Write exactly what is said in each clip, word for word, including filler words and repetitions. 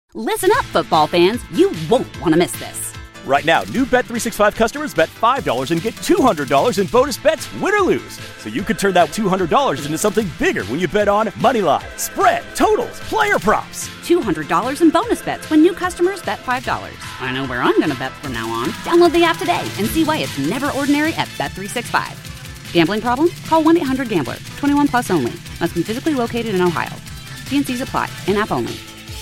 Listen up, football fans. You won't want to miss this. Right now, new Bet three sixty-five customers bet five dollars and get two hundred dollars in bonus bets, win or lose. So you could turn that two hundred dollars into something bigger when you bet on money line, spread, totals, player props. two hundred dollars in bonus bets when new customers bet five dollars. I know where I'm going to bet from now on. Download the app today and see why it's never ordinary at Bet three sixty-five. Gambling problem? Call one eight hundred gambler. twenty-one plus only. Must be physically located in Ohio. T and C's apply. In-app only.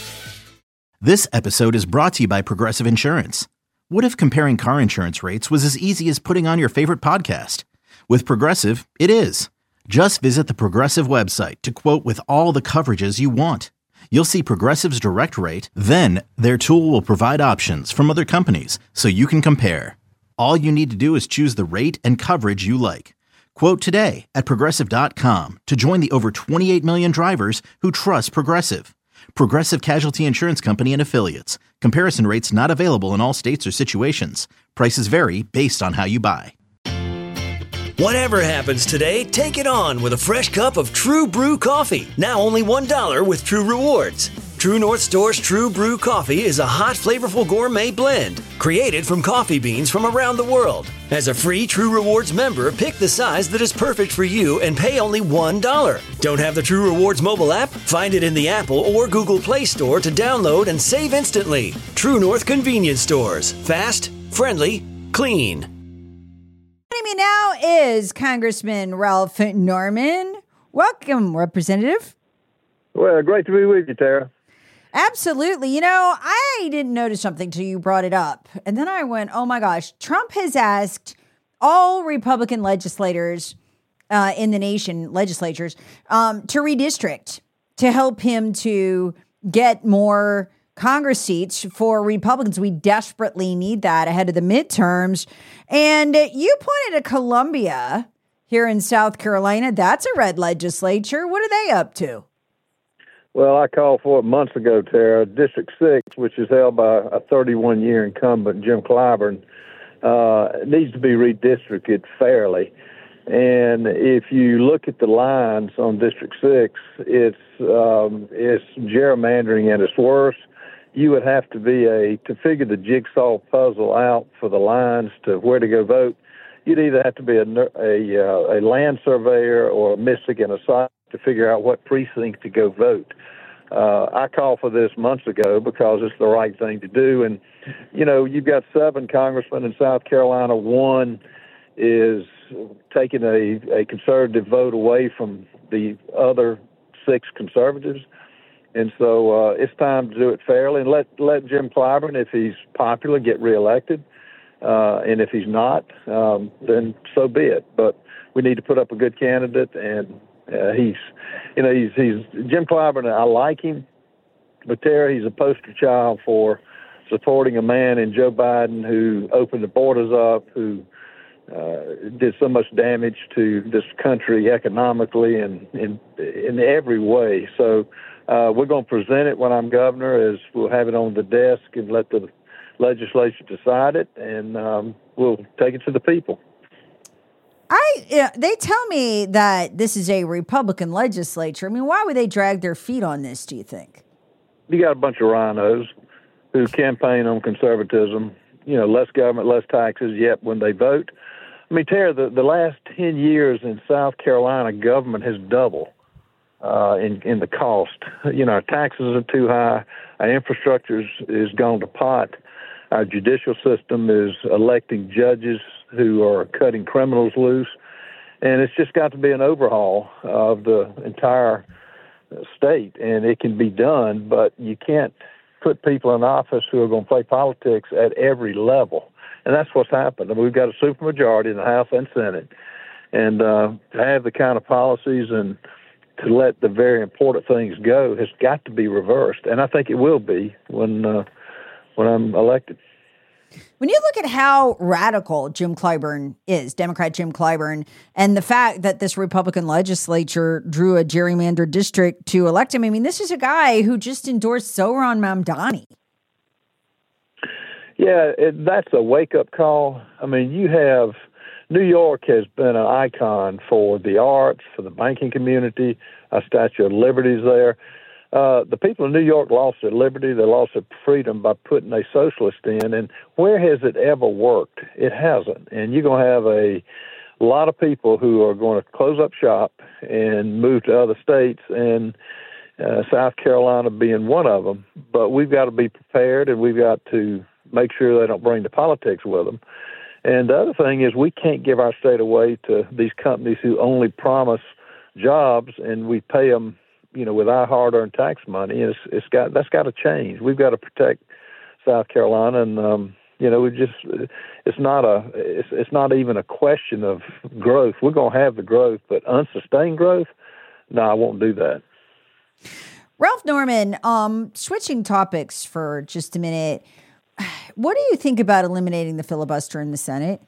This episode is brought to you by Progressive Insurance. What if comparing car insurance rates was as easy as putting on your favorite podcast? With Progressive, it is. Just visit the Progressive website to quote with all the coverages you want. You'll see Progressive's direct rate, then their tool will provide options from other companies so you can compare. All you need to do is choose the rate and coverage you like. Quote today at Progressive dot com to join the over twenty-eight million drivers who trust Progressive. Progressive Casualty Insurance Company and Affiliates. Comparison rates not available in all states or situations. Prices vary based on how you buy. Whatever happens today, take it on with a fresh cup of True Brew coffee. Now only one dollar with True Rewards. True North Store's True Brew coffee is a hot, flavorful gourmet blend created from coffee beans from around the world. As a free True Rewards member, pick the size that is perfect for you and pay only one dollar. Don't have the True Rewards mobile app? Find it in the Apple or Google Play Store to download and save instantly. True North Convenience Stores. Fast, friendly, clean. Joining me now is Congressman Ralph Norman. Welcome, Representative. Well, great to be with you, Tara. Absolutely. You know, I didn't notice something till you brought it up. And then I went, oh my gosh, Trump has asked all Republican legislators uh, in the nation, legislatures, um, to redistrict to help him to get more Congress seats for Republicans. We desperately need that ahead of the midterms. And you pointed to Columbia here in South Carolina. That's a red legislature. What are they up to? Well, I called for it months ago, Tara. District six, which is held by a thirty-one-year incumbent, Jim Clyburn, uh, needs to be redistricted fairly. And if you look at the lines on District six, it's um, it's gerrymandering at its worst. You would have to be a, to figure the jigsaw puzzle out for the lines to where to go vote, you'd either have to be a, a, uh, a land surveyor or a Michigan aside to figure out what precinct to go vote. Uh, I called for this months ago because it's the right thing to do. And, you know, you've got seven congressmen in South Carolina. One is taking a, a conservative vote away from the other six conservatives. And so uh, it's time to do it fairly and let, let Jim Clyburn, if he's popular, get reelected. Uh, and if he's not, um, then so be it. But we need to put up a good candidate, and uh, he's, you know, he's, he's Jim Clyburn. I like him, but Tara, he's a poster child for supporting a man in Joe Biden who opened the borders up, who uh, did so much damage to this country economically and in in every way. So uh, we're going to present it when I'm governor, as we'll have it on the desk and let the legislature decide it, and um, we'll take it to the people. I yeah, they tell me that this is a Republican legislature. I mean, why would they drag their feet on this, do you think? You got a bunch of rhinos who campaign on conservatism, you know, less government, less taxes, yet when they vote. I mean, Tara, the, the last ten years in South Carolina, government has doubled uh, in, in the cost. You know, our taxes are too high. Our infrastructure is, is gone to pot. Our judicial system is electing judges who are cutting criminals loose. And it's just got to be an overhaul of the entire state. And it can be done, but you can't put people in office who are going to play politics at every level. And that's what's happened. I mean, we've got a supermajority in the House and Senate. And uh, to have the kind of policies and to let the very important things go has got to be reversed. And I think it will be when uh, when I'm elected. When you look at how radical Jim Clyburn is, Democrat Jim Clyburn, and the fact that this Republican legislature drew a gerrymandered district to elect him, I mean, this is a guy who just endorsed Zohran Mamdani. Yeah, it, that's a wake-up call. I mean, you have New York has been an icon for the arts, for the banking community. A Statue of Liberty is there. Uh, the people of New York lost their liberty, they lost their freedom by putting a socialist in. And where has it ever worked? It hasn't. And you're going to have a lot of people who are going to close up shop and move to other states, and uh, South Carolina being one of them. But we've got to be prepared, and we've got to make sure they don't bring the politics with them. And the other thing is we can't give our state away to these companies who only promise jobs, and we pay them, you know, with our hard-earned tax money. It's, it's got that's got to change. We've got to protect South Carolina, and um, you know, we just it's not a it's it's not even a question of growth. We're going to have the growth, but unsustained growth, no, I won't do that. Ralph Norman, um, switching topics for just a minute. What do you think about eliminating the filibuster in the Senate?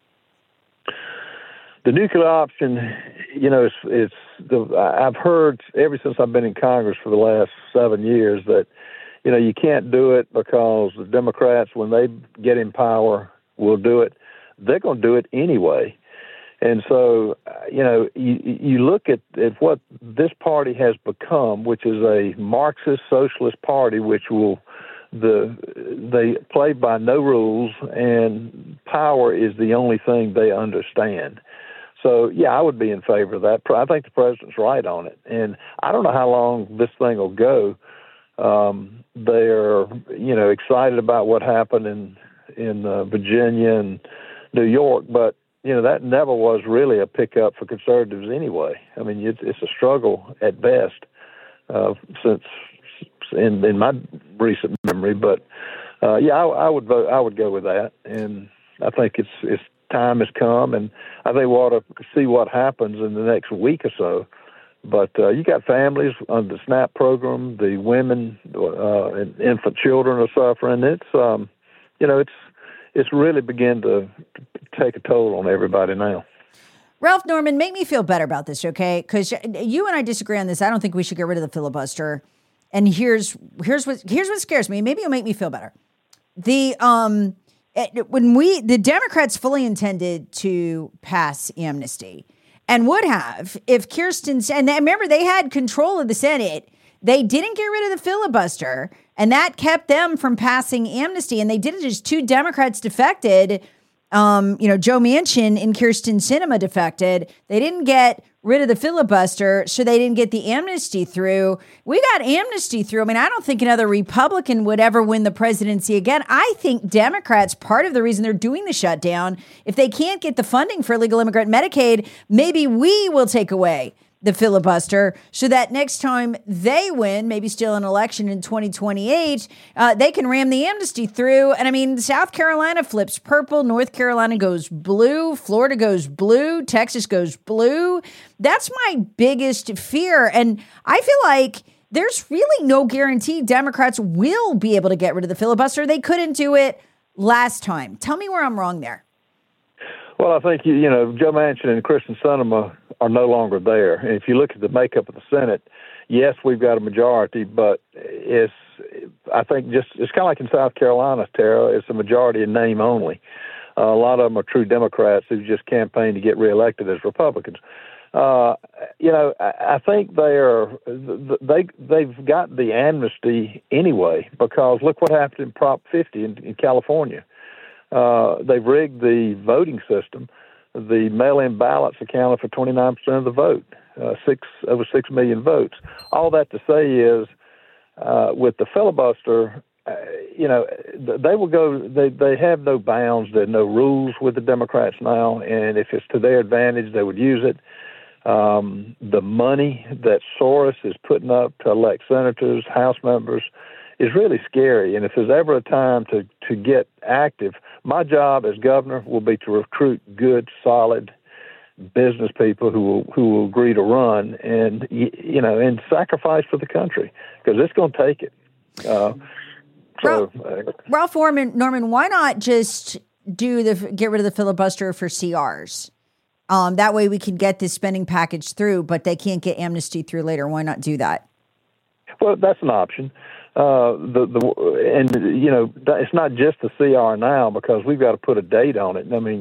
The nuclear option, you know, it's, it's the, I've heard ever since I've been in Congress for the last seven years that, you know, you can't do it because the Democrats, when they get in power, will do it. They're going to do it anyway. And so, you know, you, you look at, at what this party has become, which is a Marxist socialist party, which will the they play by no rules, and power is the only thing they understand. So, yeah, I would be in favor of that. I think the president's right on it. And I don't know how long this thing will go. Um, they're, you know, excited about what happened in, in uh, Virginia and New York, but, you know, that never was really a pickup for conservatives anyway. I mean, it's, it's a struggle at best uh, since in, in my recent memory. But, uh, yeah, I, I would vote. I would go with that. And I think it's it's time has come, and I think we ought to see what happens in the next week or so. But uh, you got families under the SNAP program, the women uh, and infant children are suffering. It's, um, you know, it's it's really beginning to take a toll on everybody now. Ralph Norman, make me feel better about this, okay? Because you and I disagree on this. I don't think we should get rid of the filibuster. And here's here's what here's what scares me. Maybe it'll make me feel better. The um. When we, the Democrats fully intended to pass amnesty and would have if Kirsten, and remember they had control of the Senate. They didn't get rid of the filibuster, and that kept them from passing amnesty. And they did it as two Democrats defected. Um, you know, Joe Manchin and Kirsten Sinema defected. They didn't get rid of the filibuster, so they didn't get the amnesty through. We got amnesty through. I mean, I don't think another Republican would ever win the presidency again. I think Democrats, part of the reason they're doing the shutdown, if they can't get the funding for illegal immigrant Medicaid, maybe we will take away the filibuster so that next time they win, maybe still an election in twenty twenty-eight, uh, they can ram the amnesty through. And I mean, South Carolina flips purple, North Carolina goes blue, Florida goes blue, Texas goes blue. That's my biggest fear. And I feel like there's really no guarantee Democrats will be able to get rid of the filibuster. They couldn't do it last time. Tell me where I'm wrong there. Well, I think, you, you know, Joe Manchin and Kirsten Sinema are no longer there. And if you look at the makeup of the Senate, yes, we've got a majority, but it's, I think just, it's kind of like in South Carolina, Tara, it's a majority in name only. Uh, a lot of them are true Democrats who just campaign to get reelected as Republicans. Uh, you know, I, I think they are, they, they've got the amnesty anyway, because look what happened in Prop fifty in, in California. Uh, they've rigged the voting system. The mail-in ballots accounted for twenty-nine percent of the vote, uh, six over six million votes. All that to say is, uh, with the filibuster, uh, you know, they will go. They they have no bounds. There are no rules with the Democrats now, and if it's to their advantage, they would use it. Um, the money that Soros is putting up to elect senators, House members, is really scary. And if there's ever a time to, to get active, my job as governor will be to recruit good, solid business people who will who will agree to run and you know and sacrifice for the country, because it's going to take it. Uh, so, Ralph, uh, Ralph Norman, Norman, why not just do the get rid of the filibuster for C Rs? Um, that way we can get this spending package through, but they can't get amnesty through later. Why not do that? Well, that's an option. Uh, the the and you know it's not just the C R now, because we've got to put a date on it. I mean,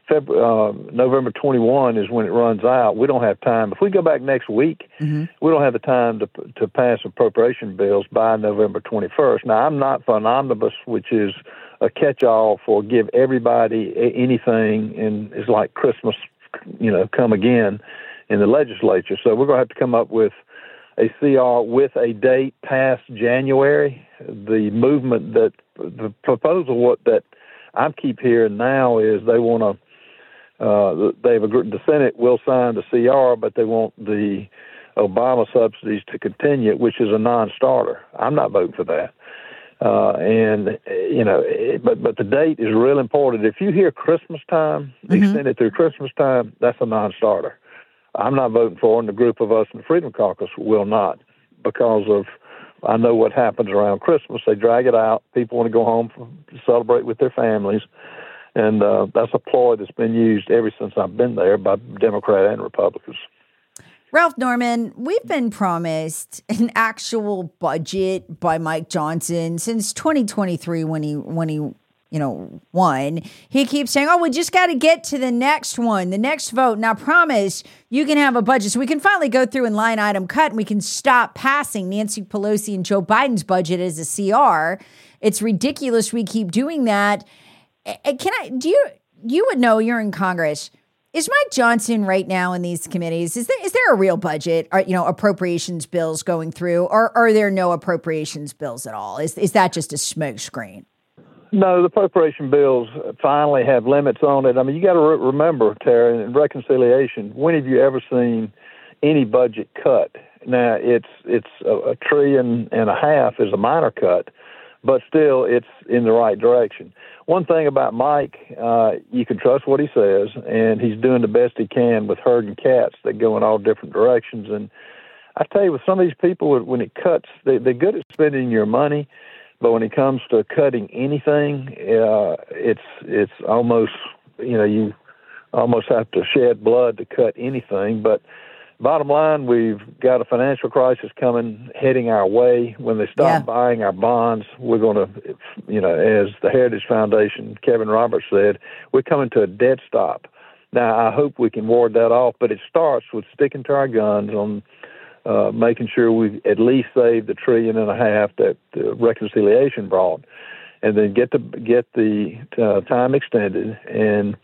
February, uh, November twenty-first is when it runs out. We don't have time. If we go back next week, mm-hmm. we don't have the time to to pass appropriation bills by November twenty-first. Now, I'm not for an omnibus, which is a catch-all for give everybody anything, and it's like Christmas, you know, come again in the legislature. So we're going to have to come up with a C R with a date past January. The movement that the proposal what that I keep hearing now is they want to. Uh, they've agreed. The Senate will sign the C R, but they want the Obama subsidies to continue, which is a non-starter. I'm not voting for that. Uh, and you know, but but the date is real important. If you hear Christmas time, mm-hmm. extend it through Christmas time, that's a non-starter. I'm not voting for it, and the group of us in the Freedom Caucus will not, because of I know what happens around Christmas. They drag it out. People want to go home to celebrate with their families, and uh, that's a ploy that's been used ever since I've been there by Democrat and Republicans. Ralph Norman, we've been promised an actual budget by Mike Johnson since twenty twenty-three when he when he you know won. He keeps saying, "Oh, we just got to get to the next one, the next vote. Now, promise you can have a budget so we can finally go through and line item cut, and we can stop passing Nancy Pelosi and Joe Biden's budget as a C R. It's ridiculous we keep doing that." Can I? Do you you would know? You're in Congress. Is Mike Johnson right now in these committees? Is there is there a real budget? Are, you know, appropriations bills going through, or are there no appropriations bills at all? Is is that just a smokescreen? No, the appropriation bills finally have limits on it. I mean, you got to re- remember, Tara, in reconciliation, when have you ever seen any budget cut? Now, it's it's a, a trillion and a half is a minor cut, but still, it's in the right direction. One thing about Mike, uh, you can trust what he says, and he's doing the best he can with herding cats that go in all different directions. And I tell you, with some of these people, when it cuts, they, they're good at spending your money, but when it comes to cutting anything, uh, it's it's almost, you know, you almost have to shed blood to cut anything. But bottom line, we've got a financial crisis coming, heading our way. When they stop yeah. buying our bonds, we're going to, you know, as the Heritage Foundation, Kevin Roberts said, we're coming to a dead stop. Now, I hope we can ward that off, but it starts with sticking to our guns on uh, making sure we at least save the trillion and a half that uh, reconciliation brought, and then get the get the uh, time extended and.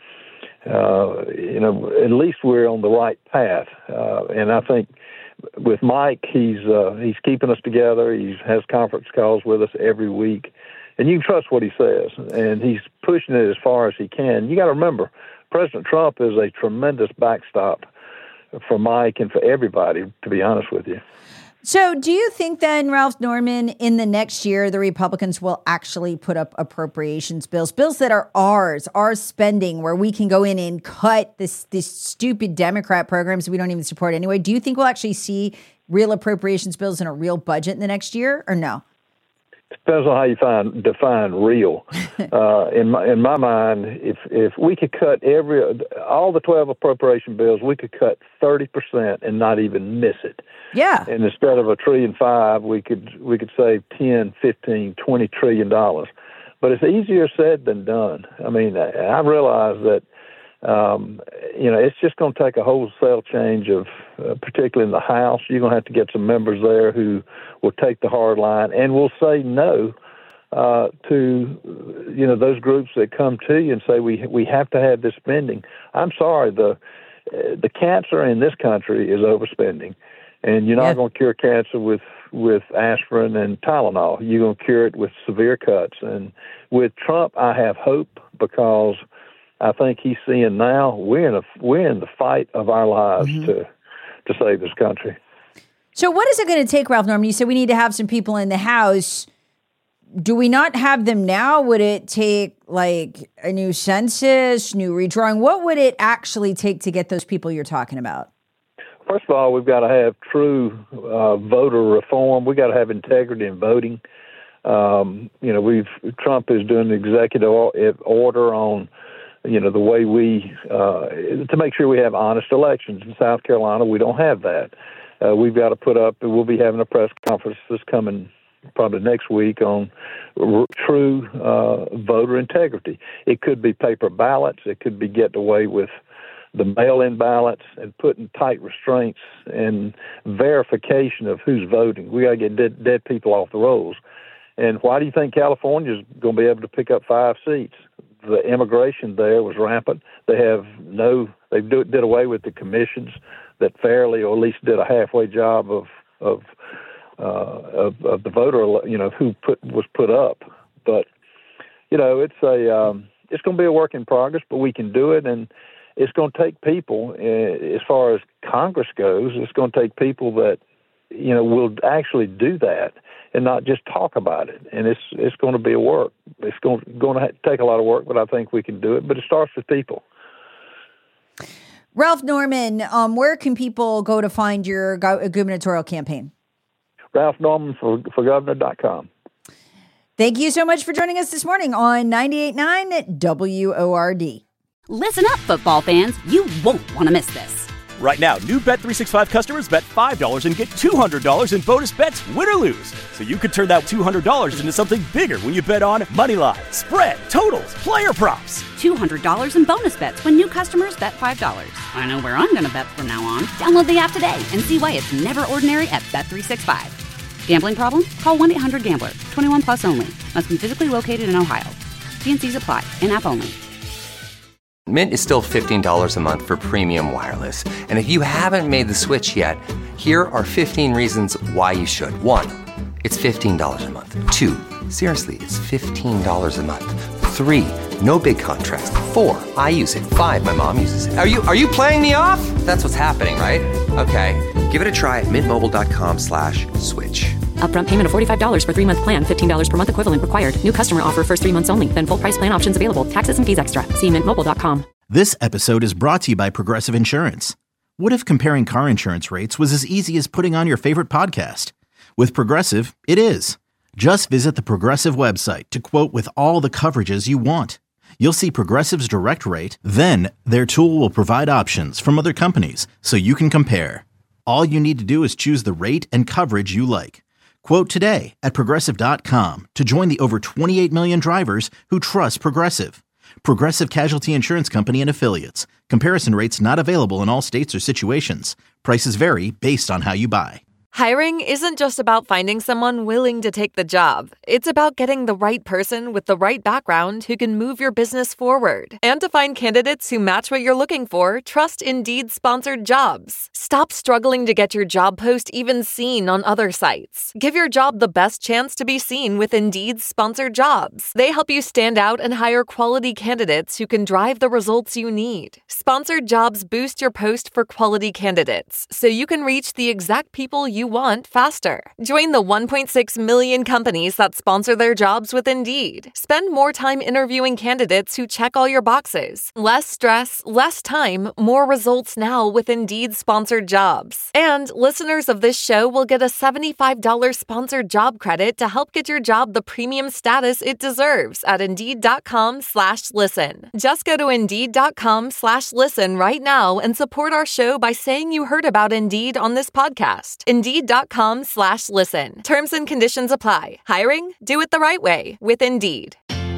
Uh, you know, at least we're on the right path. Uh, and I think with Mike, he's uh, he's keeping us together. He has conference calls with us every week. And you can trust what he says. And he's pushing it as far as he can. You got to remember, President Trump is a tremendous backstop for Mike and for everybody, to be honest with you. So do you think then, Ralph Norman, in the next year, the Republicans will actually put up appropriations bills, bills that are ours, our spending, where we can go in and cut this, this stupid Democrat programs we don't even support anyway? Do you think we'll actually see real appropriations bills in a real budget in the next year, or no? Depends on how you find define real. uh, in my in my mind, if if we could cut every all the twelve appropriation bills, we could cut thirty percent and not even miss it. Yeah. And instead of a trillion five, we could we could save ten, fifteen, twenty trillion dollars. But it's easier said than done. I mean, I, I realize that. Um, you know, it's just going to take a wholesale change of, uh, particularly in the House. You're going to have to get some members there who will take the hard line and will say no uh, to, you know, those groups that come to you and say we we have to have this spending. I'm sorry, the uh, the cancer in this country is overspending, and you're not yeah. going to cure cancer with with aspirin and Tylenol. You're going to cure it with severe cuts. And with Trump, I have hope because I think he's seeing now we're in a we're in the fight of our lives mm-hmm. to to save this country. So what is it going to take, Ralph Norman? You said we need to have some people in the House. Do we not have them now? Would it take like a new census, new redrawing? What would it actually take to get those people you're talking about? First of all, we've got to have true uh, voter reform. We've got to have integrity in voting. Um, you know, we've Trump is doing the executive order on. You know, the way we, uh, to make sure we have honest elections. In South Carolina, we don't have that. Uh, we've got to put up, we'll be having a press conference this coming probably next week on r- true uh, voter integrity. It could be paper ballots. It could be getting away with the mail-in ballots and putting tight restraints and verification of who's voting. We got to get dead, dead people off the rolls. And why do you think California's going to be able to pick up five seats? The immigration there was rampant. They have no, they do, did away with the commissions that fairly, or at least did a halfway job of of uh, of, of the voter, you know, who put was put up. But you know, it's a um, it's going to be a work in progress, but we can do it, and it's going to take people. Uh, as far as Congress goes, it's going to take people that you know will actually do that and not just talk about it. And it's it's going to be a work. It's going going to take a lot of work, but I think we can do it. But it starts with people. Ralph Norman, um, where can people go to find your go- gubernatorial campaign? Ralph Norman for, for governor dot com. Thank you so much for joining us this morning on ninety-eight point nine W O R D. Listen up, football fans. You won't want to miss this. Right now, new Bet three sixty-five customers bet five dollars and get two hundred dollars in bonus bets, win or lose. So you could turn that two hundred dollars into something bigger when you bet on money line, spread, totals, player props. two hundred dollars in bonus bets when new customers bet five dollars. I know where I'm going to bet from now on. Download the app today and see why it's never ordinary at Bet three sixty-five. Gambling problem? Call one eight hundred gambler. twenty-one plus only. Must be physically located in Ohio. T and C's apply. In-app only. Mint is still fifteen dollars a month for premium wireless. And if you haven't made the switch yet, here are fifteen reasons why you should. One, it's fifteen dollars a month. Two, seriously, it's fifteen dollars a month. Three, no big contrast. Four, I use it. Five, my mom uses it. Are you are you playing me off? That's what's happening, right? Okay, give it a try at mintmobile.com slash switch. Upfront payment of forty-five dollars for three-month plan, fifteen dollars per month equivalent required. New customer offer first three months only. Then full price plan options available. Taxes and fees extra. See mint mobile dot com. This episode is brought to you by Progressive Insurance. What if comparing car insurance rates was as easy as putting on your favorite podcast? With Progressive, it is. Just visit the Progressive website to quote with all the coverages you want. You'll see Progressive's direct rate, then their tool will provide options from other companies so you can compare. All you need to do is choose the rate and coverage you like. Quote today at Progressive dot com to join the over twenty-eight million drivers who trust Progressive. Progressive Casualty Insurance Company and Affiliates. Comparison rates not available in all states or situations. Prices vary based on how you buy. Hiring isn't just about finding someone willing to take the job. It's about getting the right person with the right background who can move your business forward. And to find candidates who match what you're looking for, trust Indeed sponsored jobs. Stop struggling to get your job post even seen on other sites. Give your job the best chance to be seen with Indeed sponsored jobs. They help you stand out and hire quality candidates who can drive the results you need. Sponsored jobs boost your post for quality candidates, so you can reach the exact people you want faster. Join the one point six million companies that sponsor their jobs with Indeed. Spend more time interviewing candidates who check all your boxes. Less stress, less time, more results now with Indeed sponsored jobs. And listeners of this show will get a seventy-five dollars sponsored job credit to help get your job the premium status it deserves at Indeed.com slash listen. Just go to Indeed.com slash listen right now and support our show by saying you heard about Indeed on this podcast. Indeed.com slash listen. Terms and conditions apply. Hiring? Do it the right way with Indeed.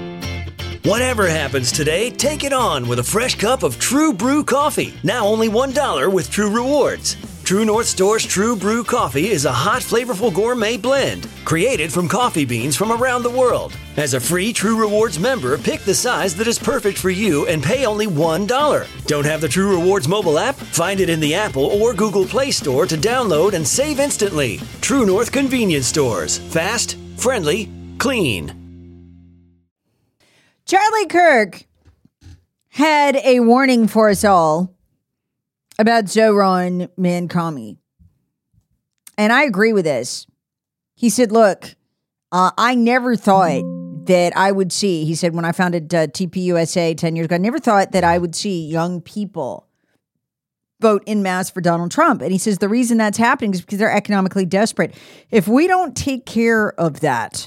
Whatever happens today, take it on with a fresh cup of True Brew coffee. Now only one dollar with True Rewards. True North Store's True Brew coffee is a hot, flavorful gourmet blend created from coffee beans from around the world. As a free True Rewards member, pick the size that is perfect for you and pay only one dollar. Don't have the True Rewards mobile app? Find it in the Apple or Google Play Store to download and save instantly. True North Convenience Stores. Fast, friendly, clean. Charlie Kirk had a warning for us all about Zohran Mamdani. And I agree with this. He said, look, uh, I never thought that I would see, he said, when I founded uh, T P U S A ten years ago, I never thought that I would see young people vote en masse for Donald Trump. And he says the reason that's happening is because they're economically desperate. If we don't take care of that,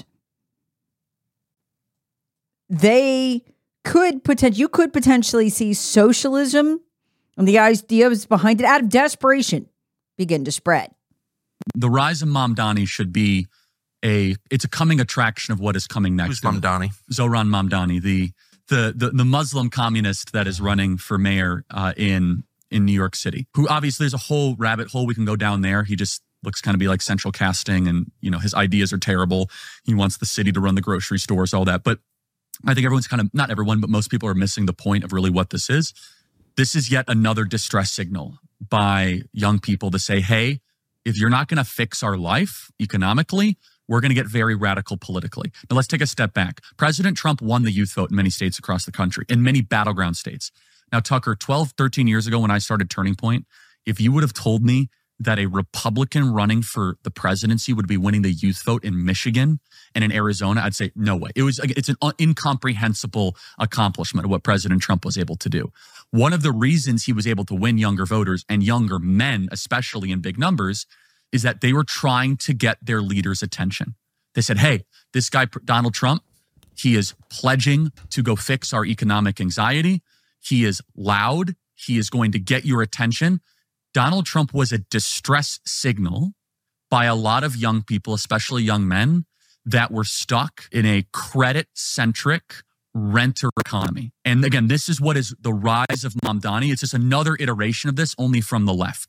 they could potentially, you could potentially see socialism and the ideas behind it out of desperation begin to spread. The rise of Mamdani should be a it's a coming attraction of what is coming next. Who's Mamdani? Zohran Mamdani, the the the, the Muslim communist that is running for mayor uh, in in New York City. Who obviously there's a whole rabbit hole we can go down there. He just looks kind of be like central casting, and you know his ideas are terrible. He wants the city to run the grocery stores, all that. But I think everyone's kind of not everyone, but most people are missing the point of really what this is. This is yet another distress signal by young people to say, hey, if you're not going to fix our life economically, we're going to get very radical politically. Now, let's take a step back. President Trump won the youth vote in many states across the country, in many battleground states. Now, Tucker, twelve, thirteen years ago when I started Turning Point, if you would have told me that a Republican running for the presidency would be winning the youth vote in Michigan and in Arizona, I'd say, no way. It was, it's an incomprehensible accomplishment of what President Trump was able to do. One of the reasons he was able to win younger voters and younger men, especially in big numbers, is that they were trying to get their leaders' attention. They said, hey, this guy, Donald Trump, he is pledging to go fix our economic anxiety. He is loud. He is going to get your attention. Donald Trump was a distress signal by a lot of young people, especially young men, that were stuck in a credit-centric renter economy. And again, this is what is the rise of Mamdani. It's just another iteration of this, only from the left.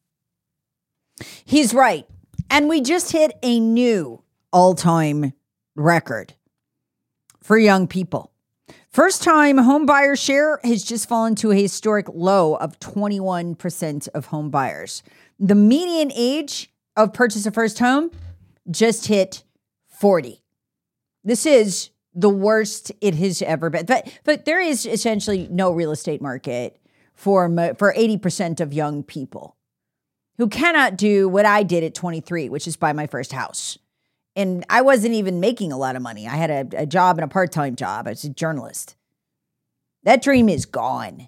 He's right. And we just hit a new all-time record for young people. First-time home buyer share has just fallen to a historic low of twenty-one percent of home buyers. The median age of purchase a first home just hit forty. This is the worst it has ever been. But but there is essentially no real estate market for for eighty percent of young people who cannot do what I did at twenty-three, which is buy my first house. And I wasn't even making a lot of money. I had a, a job and a part-time job. I was a journalist. That dream is gone.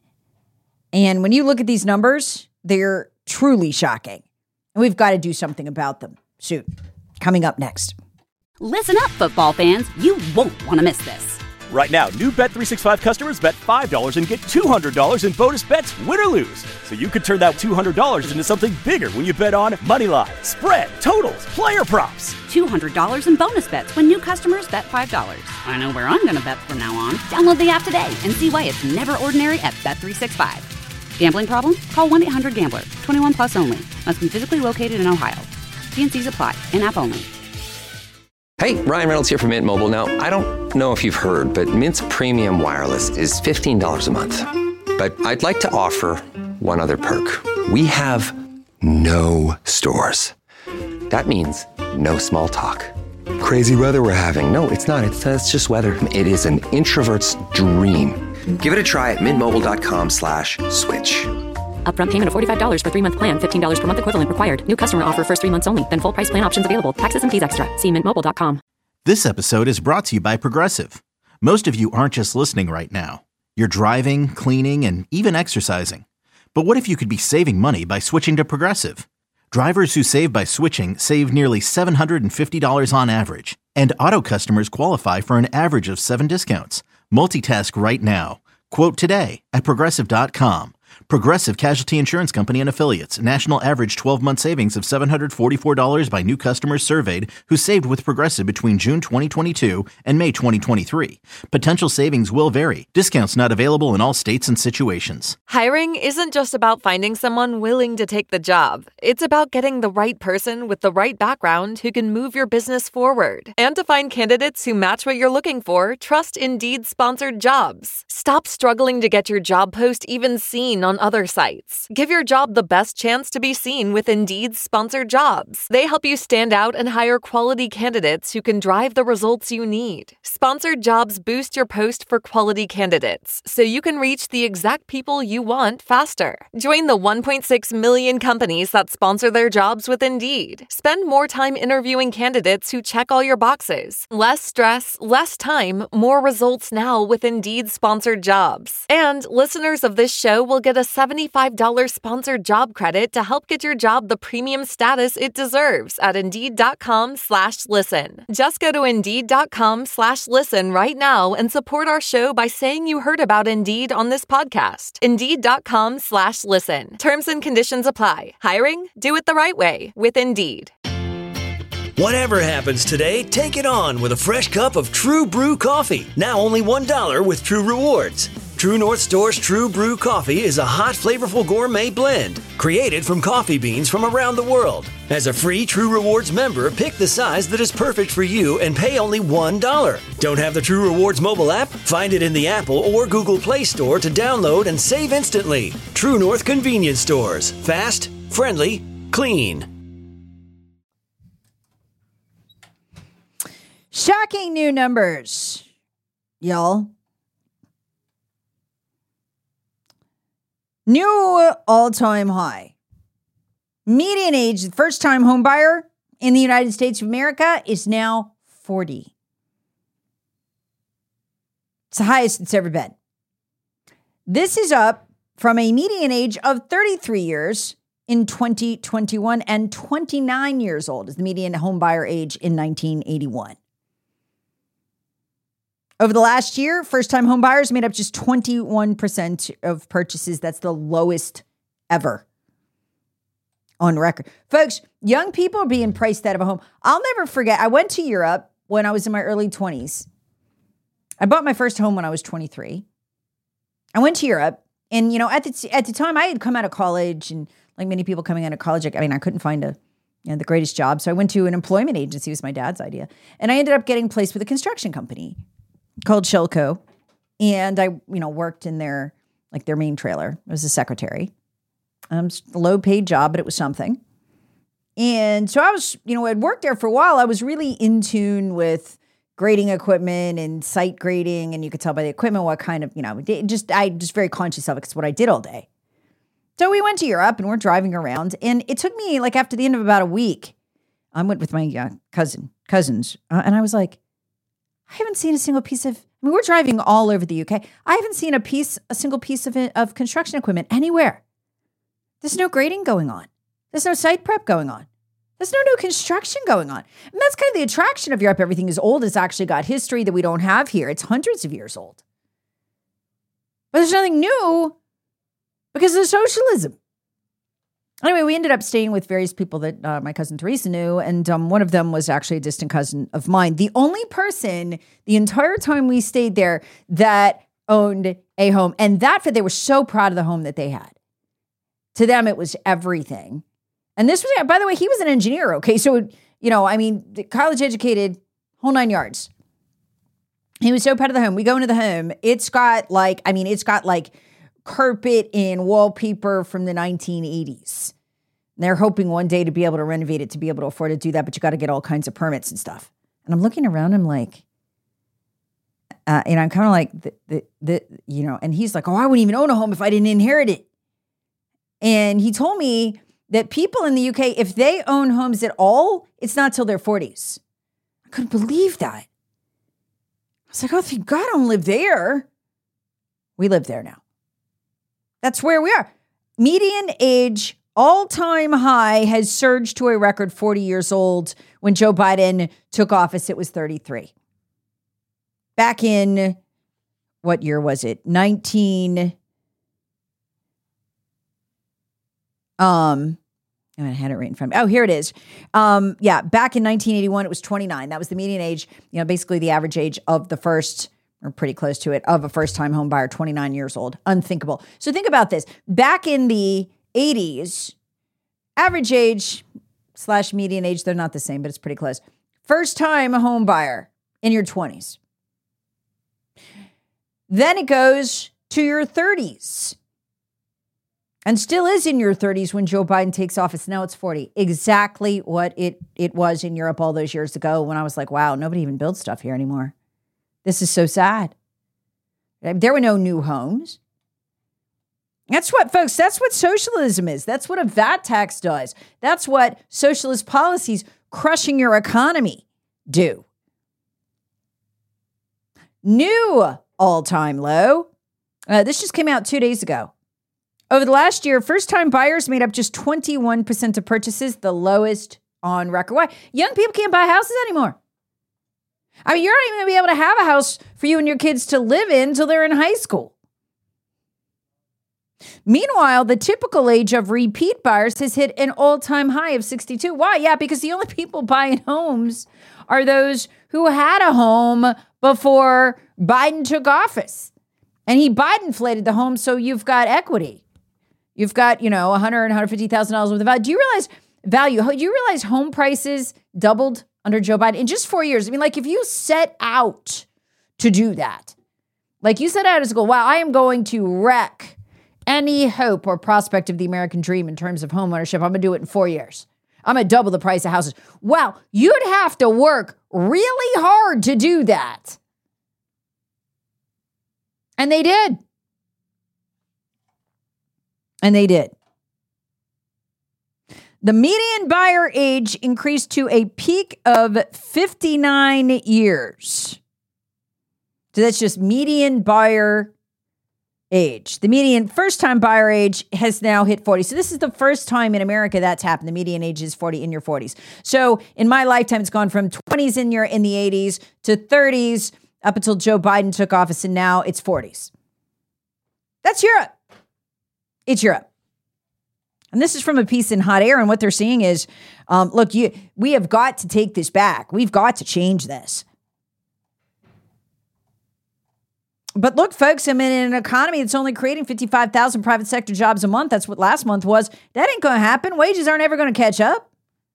And when you look at these numbers, they're truly shocking. And we've got to do something about them soon. Coming up next. Listen up, football fans. You won't want to miss this. Right now, new Bet three sixty-five customers bet five dollars and get two hundred dollars in bonus bets, win or lose. So you could turn that two hundred dollars into something bigger when you bet on money line, spread, totals, player props. two hundred dollars in bonus bets when new customers bet five dollars. I know where I'm going to bet from now on. Download the app today and see why it's never ordinary at Bet three sixty-five. Gambling problem? Call one eight hundred gambler. twenty-one plus only. Must be physically located in Ohio. T and C's apply. In-app only. Hey, Ryan Reynolds here from Mint Mobile. Now, I don't know if you've heard, but Mint's premium wireless is fifteen dollars a month. But I'd like to offer one other perk. We have no stores. That means no small talk. Crazy weather we're having. No, it's not. It's, uh, it's just weather. It is an introvert's dream. Give it a try at mintmobile.com slash switch. Upfront payment of forty-five dollars for three-month plan, fifteen dollars per month equivalent required. New customer offer first three months only. Then full price plan options available. Taxes and fees extra. See mint mobile dot com. This episode is brought to you by Progressive. Most of you aren't just listening right now. You're driving, cleaning, and even exercising. But what if you could be saving money by switching to Progressive? Drivers who save by switching save nearly seven hundred fifty dollars on average. And auto customers qualify for an average of seven discounts. Multitask right now. Quote today at Progressive dot com. Progressive Casualty Insurance Company and Affiliates. National average twelve-month savings of seven hundred forty-four dollars by new customers surveyed who saved with Progressive between June twenty twenty-two and May twenty twenty-three. Potential savings will vary. Discounts not available in all states and situations. Hiring isn't just about finding someone willing to take the job. It's about getting the right person with the right background who can move your business forward. And to find candidates who match what you're looking for, trust Indeed-sponsored jobs. Stop struggling to get your job post even seen on other sites. Give your job the best chance to be seen with Indeed's sponsored jobs. They help you stand out and hire quality candidates who can drive the results you need. Sponsored jobs boost your post for quality candidates, so you can reach the exact people you want faster. Join the one point six million companies that sponsor their jobs with Indeed. Spend more time interviewing candidates who check all your boxes. Less stress, less time, more results now with Indeed sponsored jobs. And listeners of this show will get a seventy-five dollars sponsored job credit to help get your job the premium status it deserves at Indeed.com slash listen. Just go to Indeed.com slash listen right now and support our show by saying you heard about Indeed on this podcast. Indeed.com slash listen. Terms and conditions apply. Hiring? Do it the right way with Indeed. Whatever happens today, take it on with a fresh cup of True Brew coffee. Now only one dollar with True Rewards. True North Store's True Brew coffee is a hot, flavorful gourmet blend created from coffee beans from around the world. As a free True Rewards member, pick the size that is perfect for you and pay only one dollar. Don't have the True Rewards mobile app? Find it in the Apple or Google Play Store to download and save instantly. True North Convenience Stores. Fast, friendly, clean. Shocking new numbers, y'all. New all-time high. Median age, the first-time home buyer in the United States of America is now forty. It's the highest it's ever been. This is up from a median age of thirty-three years in twenty twenty-one and twenty-nine years old is the median home buyer age in nineteen eighty-one. Over the last year, first-time home buyers made up just twenty-one percent of purchases. That's the lowest ever on record. Folks, young people are being priced out of a home. I'll never forget, I went to Europe when I was in my early twenties. I bought my first home when I was twenty-three. I went to Europe, and, you know, at the, at the time, I had come out of college, and like many people coming out of college, I mean, I couldn't find a, you know, the greatest job, so I went to an employment agency. It was my dad's idea, and I ended up getting placed with a construction company called Shellco, and I, you know, worked in their, like their main trailer. I was a secretary. Um, it's a low paid job, but it was something. And so I was, you know, I'd worked there for a while. I was really in tune with grading equipment and site grading, and you could tell by the equipment what kind of, you know, just, I just very conscious of it because it's what I did all day. So we went to Europe and we're driving around, and it took me like after the end of about a week, I went with my uh, cousin, cousins, uh, and I was like, I haven't seen a single piece of, I mean, we're driving all over the U K. I haven't seen a piece, a single piece of, of construction equipment anywhere. There's no grading going on. There's no site prep going on. There's no new construction going on. And that's kind of the attraction of Europe. Everything is old. It's actually got history that we don't have here. It's hundreds of years old. But there's nothing new because of socialism. Anyway, we ended up staying with various people that uh, my cousin Teresa knew, and um, one of them was actually a distant cousin of mine. The only person the entire time we stayed there that owned a home, and that they were so proud of the home that they had. To them, it was everything. And this was, by the way, he was an engineer, okay? So, you know, I mean, college educated, whole nine yards. He was so proud of the home. We go into the home. It's got like, I mean, it's got like carpet and wallpaper from the nineteen eighties. And they're hoping one day to be able to renovate it, to be able to afford to do that, but you got to get all kinds of permits and stuff. And I'm looking around, I'm like, uh, and I'm kind of like, the, the, the, you know, and he's like, oh, I wouldn't even own a home if I didn't inherit it. And he told me that people in the U K, if they own homes at all, it's not till their forties. I couldn't believe that. I was like, oh, thank God I don't live there. We live there now. That's where we are. Median age, all-time high, has surged to a record forty years old. When Joe Biden took office, it was thirty-three. Back in, what year was it? nineteen... Um, I had it right in front of me. Oh, here it is. Um, yeah, back in nineteen eighty-one, it was twenty-nine. That was the median age, you know, basically the average age of the first, or pretty close to it, of a first-time home buyer, twenty-nine years old. Unthinkable. So think about this. Back in the eighties, average age slash median age, they're not the same, but it's pretty close. First-time home buyer in your twenties. Then it goes to your thirties. And still is in your thirties when Joe Biden takes office. Now it's forty. Exactly what it, it was in Europe all those years ago when I was like, wow, nobody even builds stuff here anymore. This is so sad. There were no new homes. That's what, folks, that's what socialism is. That's what a V A T tax does. That's what socialist policies crushing your economy do. New all-time low. Uh, this just came out two days ago. Over the last year, first-time buyers made up just twenty-one percent of purchases, the lowest on record. Why? Young people can't buy houses anymore. I mean, you're not even going to be able to have a house for you and your kids to live in until they're in high school. Meanwhile, the typical age of repeat buyers has hit an all-time high of sixty-two. Why? Yeah, because the only people buying homes are those who had a home before Biden took office. And he Biden-inflated the home, so you've got equity. You've got, you know, one hundred thousand dollars, one hundred fifty thousand dollars worth of value. Do you realize value? Do you realize home prices doubled under Joe Biden in just four years? I mean, like if you set out to do that, like you set out as a goal, wow, I am going to wreck any hope or prospect of the American dream in terms of home ownership. I'm going to do it in four years. I'm going to double the price of houses. Wow, you'd have to work really hard to do that. And they did. And they did. The median buyer age increased to a peak of fifty-nine years. So that's just median buyer age. The median first-time buyer age has now hit forty. So this is the first time in America that's happened. The median age is forty in your forties. So in my lifetime, it's gone from twenties in your in the eighties to thirties up until Joe Biden took office, and now it's forties. That's Europe. It's Europe. And this is from a piece in Hot Air, and what they're seeing is, um, look, you, we have got to take this back. We've got to change this. But look, folks, I'm in an economy that's only creating fifty-five thousand private sector jobs a month. That's what last month was. That ain't going to happen. Wages aren't ever going to catch up.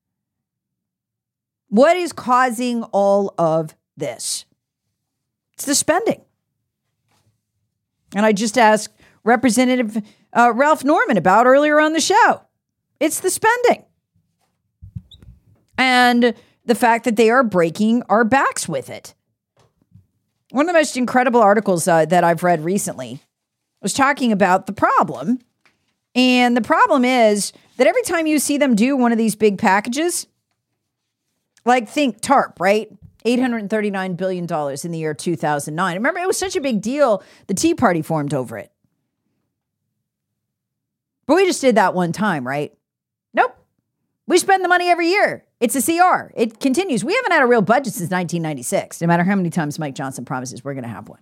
What is causing all of this? It's the spending. And I just asked Representative uh, Ralph Norman about earlier on the show. It's the spending. And the fact that they are breaking our backs with it. One of the most incredible articles uh, that I've read recently was talking about the problem. And the problem is that every time you see them do one of these big packages, like think TARP, right? eight hundred thirty-nine billion dollars in the year two thousand nine. Remember, it was such a big deal. The Tea Party formed over it. But we just did that one time, right? Nope. We spend the money every year. It's a C R. It continues. We haven't had a real budget since nineteen ninety-six, no matter how many times Mike Johnson promises we're going to have one.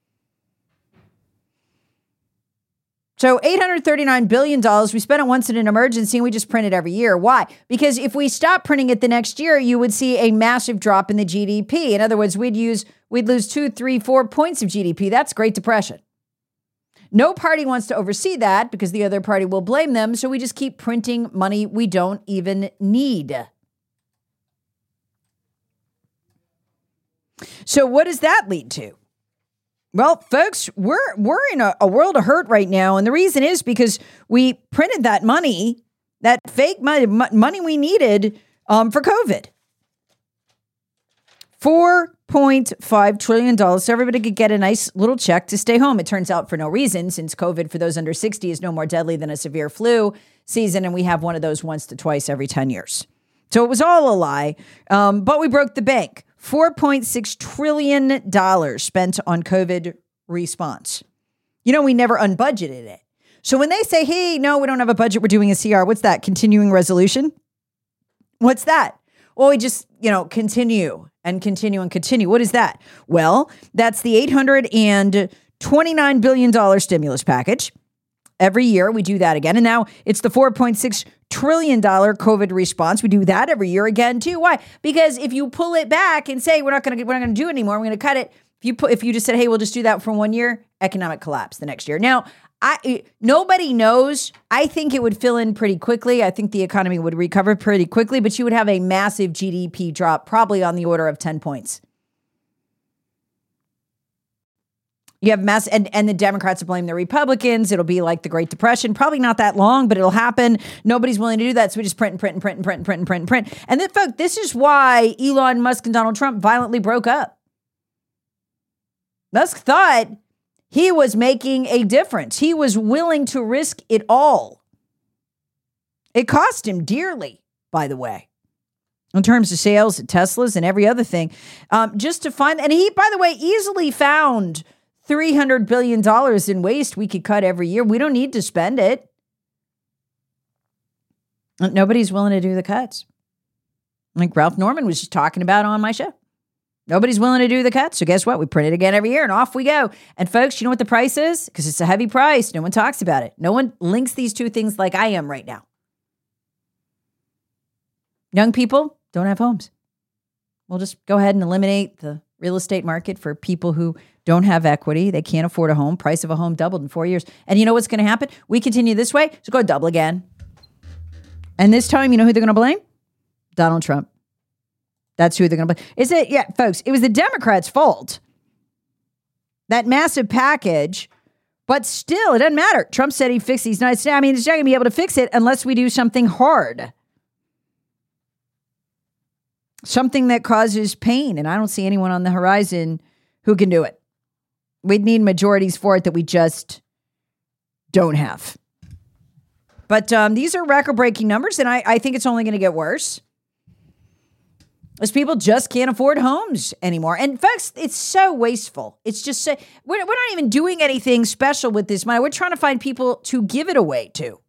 So eight hundred thirty-nine billion dollars, we spent it once in an emergency and we just print it every year. Why? Because if we stop printing it the next year, you would see a massive drop in the G D P. In other words, we'd use, we'd lose two, three, four points of G D P. That's Great Depression. No party wants to oversee that because the other party will blame them. So we just keep printing money we don't even need. So what does that lead to? Well, folks, we're we're in a, a world of hurt right now. And the reason is because we printed that money, that fake money, money we needed um, for COVID. four point five trillion dollars so everybody could get a nice little check to stay home. It turns out for no reason, since COVID for those under sixty is no more deadly than a severe flu season. And we have one of those once to twice every ten years. So it was all a lie. Um, but we broke the bank. four point six trillion dollars spent on COVID response. You know, we never unbudgeted it. So when they say, hey, no, we don't have a budget, we're doing a C R, what's that? Continuing resolution? What's that? Well, we just, you know, continue and continue and continue. What is that? Well, that's the eight hundred twenty-nine billion dollars stimulus package. Every year we do that again. And now it's the four point six trillion dollars COVID response. We do that every year again too. Why? Because if you pull it back and say, we're not going to, we're not going to do it anymore, we're going to cut it. If you put, if you just said, hey, we'll just do that for one year, economic collapse the next year. Now, I, nobody knows. I think it would fill in pretty quickly. I think the economy would recover pretty quickly, but you would have a massive G D P drop, probably on the order of ten points. You have mass, and, and the Democrats will blame the Republicans. It'll be like the Great Depression. Probably not that long, but it'll happen. Nobody's willing to do that. So we just print and print and print and print and print and print and print. And then, folks, this is why Elon Musk and Donald Trump violently broke up. Musk thought he was making a difference. He was willing to risk it all. It cost him dearly, by the way, in terms of sales at Teslas and every other thing, um, just to find, and he, by the way, easily found three hundred billion dollars in waste we could cut every year. We don't need to spend it. Nobody's willing to do the cuts. Like Ralph Norman was just talking about on my show. Nobody's willing to do the cut. So guess what? We print it again every year and off we go. And folks, you know what the price is? Because it's a heavy price. No one talks about it. No one links these two things like I am right now. Young people don't have homes. We'll just go ahead and eliminate the real estate market for people who don't have equity. They can't afford a home. Price of a home doubled in four years. And you know what's going to happen? We continue this way, so go double again. And this time, you know who they're going to blame? Donald Trump. That's who they're going to blame. Is it? Yeah, folks, it was the Democrats' fault. That massive package, but still, it doesn't matter. Trump said he'd fix these nights. I mean, he's not going to be able to fix it unless we do something hard. Something that causes pain. And I don't see anyone on the horizon who can do it. We'd need majorities for it that we just don't have. But um, these are record-breaking numbers, and I, I think it's only going to get worse. As people just can't afford homes anymore. And folks, it's so wasteful. It's just so, we're, we're not even doing anything special with this money. We're trying to find people to give it away to.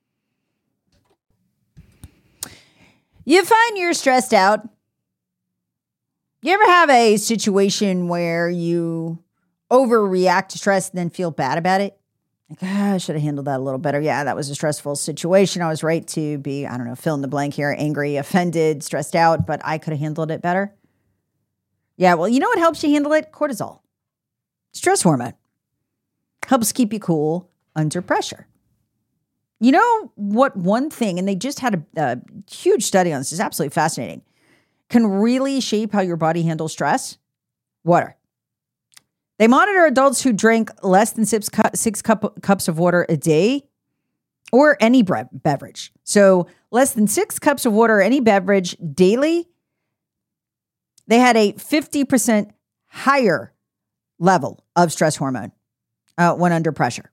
You find you're stressed out. You ever have a situation where you overreact to stress and then feel bad about it? Like, ah, I should have handled that a little better. Yeah, that was a stressful situation. I was right to be, I don't know, fill in the blank here, angry, offended, stressed out, but I could have handled it better. Yeah, well, you know what helps you handle it? Cortisol. Stress hormone. Helps keep you cool under pressure. You know what one thing, and they just had a, a huge study on this, it's absolutely fascinating, can really shape how your body handles stress? Water. They monitor adults who drink less than six, cu- six cup, cups of water a day or any bre- beverage. So less than six cups of water or any beverage daily, they had a fifty percent higher level of stress hormone uh, when under pressure.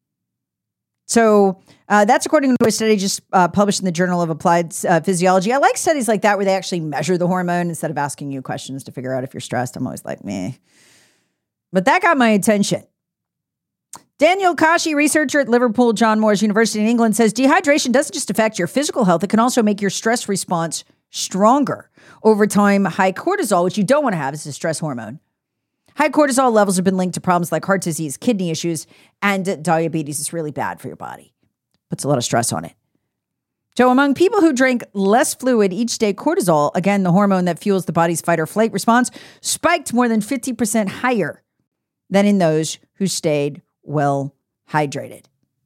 So uh, that's according to a study just uh, published in the Journal of Applied uh, Physiology. I like studies like that where they actually measure the hormone instead of asking you questions to figure out if you're stressed. I'm always like, meh. But that got my attention. Daniel Kashi, researcher at Liverpool John Moores University in England, says dehydration doesn't just affect your physical health. It can also make your stress response stronger. Over time, high cortisol, which you don't want to have, is a stress hormone. High cortisol levels have been linked to problems like heart disease, kidney issues, and diabetes. It's really bad for your body. Puts a lot of stress on it. So among people who drink less fluid each day, cortisol, again, the hormone that fuels the body's fight or flight response, spiked more than fifty percent higher than in those who stayed well hydrated.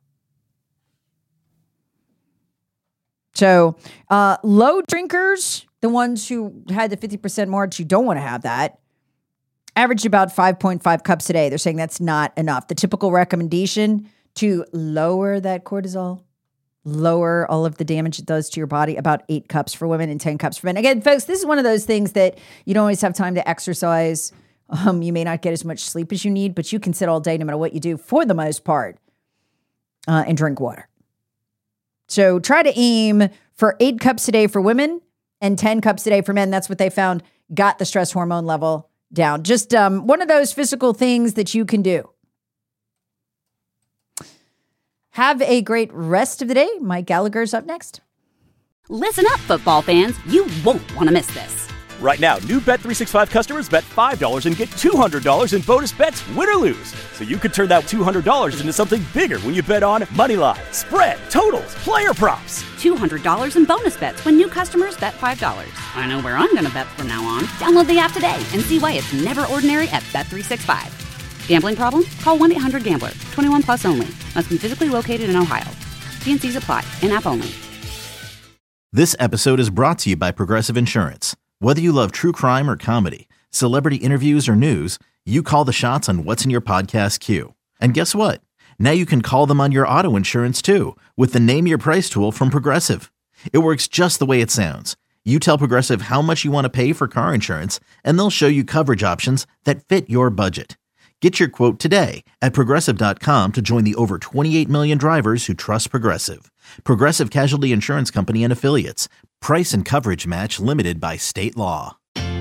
So uh, low drinkers, the ones who had the fifty percent march, you don't want to have that, averaged about five point five cups a day. They're saying that's not enough. The typical recommendation to lower that cortisol, lower all of the damage it does to your body, about eight cups for women and ten cups for men. Again, folks, this is one of those things that you don't always have time to exercise. Um, you may not get as much sleep as you need, but you can sit all day no matter what you do for the most part uh, and drink water. So try to aim for eight cups a day for women and ten cups a day for men. That's what they found got the stress hormone level down. Just um, one of those physical things that you can do. Have a great rest of the day. Mike Gallagher's up next. Listen up, football fans. You won't want to miss this. Right now, new Bet three sixty-five customers bet five dollars and get two hundred dollars in bonus bets, win or lose. So you could turn that two hundred dollars into something bigger when you bet on Moneyline, spread, totals, player props. two hundred dollars in bonus bets when new customers bet five dollars. I know where I'm going to bet from now on. Download the app today and see why it's never ordinary at Bet three sixty-five. Gambling problem? Call one eight hundred gambler. twenty-one plus only. Must be physically located in Ohio. T and C's apply. In-app only. This episode is brought to you by Progressive Insurance. Whether you love true crime or comedy, celebrity interviews or news, you call the shots on what's in your podcast queue. And guess what? Now you can call them on your auto insurance too with the Name Your Price tool from Progressive. It works just the way it sounds. You tell Progressive how much you want to pay for car insurance, and they'll show you coverage options that fit your budget. Get your quote today at Progressive dot com to join the over twenty-eight million drivers who trust Progressive. Progressive Casualty Insurance Company and Affiliates. Price and coverage match limited by state law.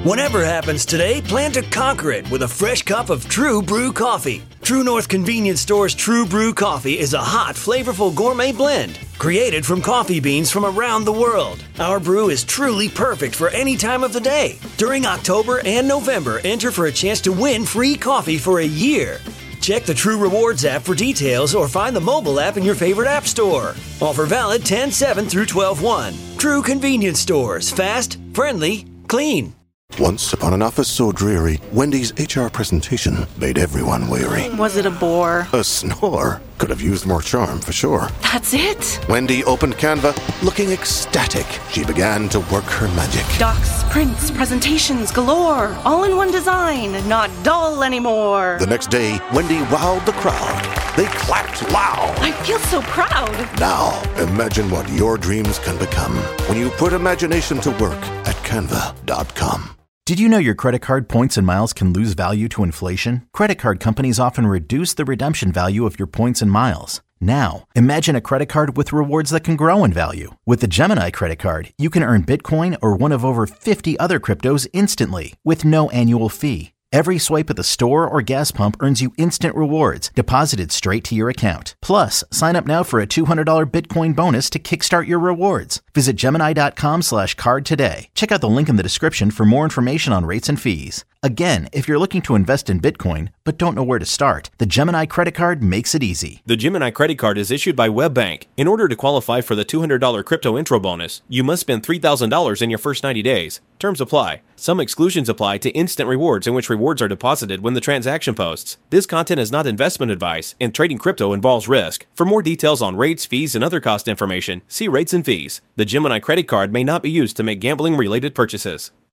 Whatever happens today, plan to conquer it with a fresh cup of True Brew coffee. True North Convenience Store's True Brew coffee is a hot, flavorful gourmet blend created from coffee beans from around the world. Our brew is truly perfect for any time of the day. During October and November, enter for a chance to win free coffee for a year. Check the True Rewards app for details or find the mobile app in your favorite app store. Offer valid ten seven through twelve one. True Convenience Stores. Fast, friendly, clean. Once upon an office so dreary, Wendy's H R presentation made everyone weary. Was it a bore? A snore. Could have used more charm, for sure. That's it? Wendy opened Canva, looking ecstatic. She began to work her magic. Docs, prints, presentations galore. All in one design, not dull anymore. The next day, Wendy wowed the crowd. They clapped loud. I feel so proud. Now, imagine what your dreams can become when you put imagination to work at canva dot com. Did you know your credit card points and miles can lose value to inflation? Credit card companies often reduce the redemption value of your points and miles. Now, imagine a credit card with rewards that can grow in value. With the Gemini credit card, you can earn Bitcoin or one of over fifty other cryptos instantly with no annual fee. Every swipe at the store or gas pump earns you instant rewards deposited straight to your account. Plus, sign up now for a two hundred dollars Bitcoin bonus to kickstart your rewards. Visit Gemini.com slash card today. Check out the link in the description for more information on rates and fees. Again, if you're looking to invest in Bitcoin but don't know where to start, the Gemini credit card makes it easy. The Gemini credit card is issued by WebBank. In order to qualify for the two hundred dollars crypto intro bonus, you must spend three thousand dollars in your first ninety days. Terms apply. Some exclusions apply to instant rewards in which rewards are deposited when the transaction posts. This content is not investment advice, and trading crypto involves risk. For more details on rates, fees, and other cost information, see rates and fees. The Gemini credit card may not be used to make gambling-related purchases.